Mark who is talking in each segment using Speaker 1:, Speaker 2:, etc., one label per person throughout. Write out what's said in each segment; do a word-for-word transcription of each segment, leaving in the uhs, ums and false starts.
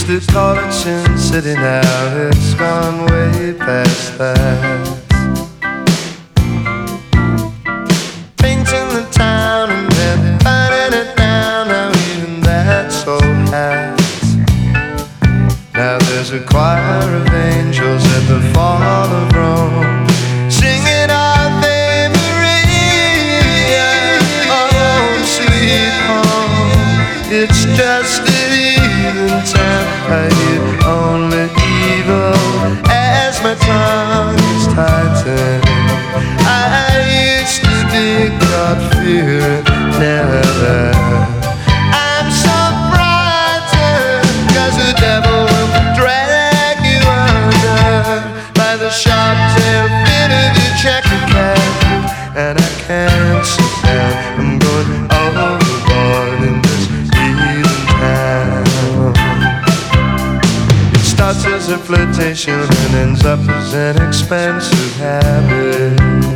Speaker 1: to College City now, it's gone way past that. Painting the town and then burning it down, now even that's old hat. Now there's a choir of angels at the fall of Rome, singing Ave Maria, oh sweet home. It's just an even town, I hear only evil as my tongue is tightened. I used to be God-fearing, never. I'm so frightened, 'cause the devil will drag you under by the sharp tail fin of your checker cap. And I can't sit down, I'm going overboard in this heathen town. It starts as a flirtation and ends up as an expensive habit,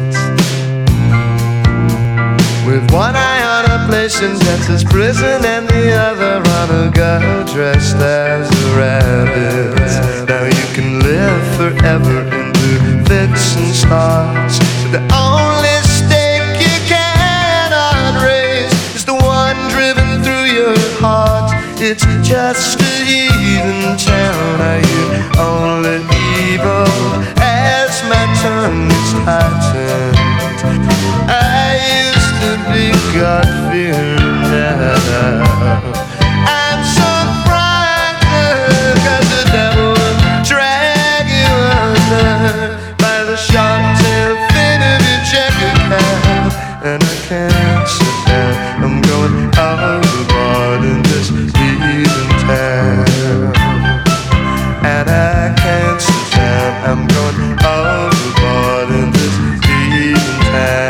Speaker 1: with one eye on a place in Texas prison and the other on a girl dressed as a rabbit. Now you can live forever into fits and starts, so the only stake you cannot raise is the one driven through your heart. It's just a heathen town, I hear only evil as my tongue is tightened. I used to be God-fearing, now I'm so frightened, 'cause the devil will drag you under by the sharp tail fin of your checker cap. And I can't sit down, I'm going overboard in this heathen town. And I can't sit down, I'm going overboard in this heathen town.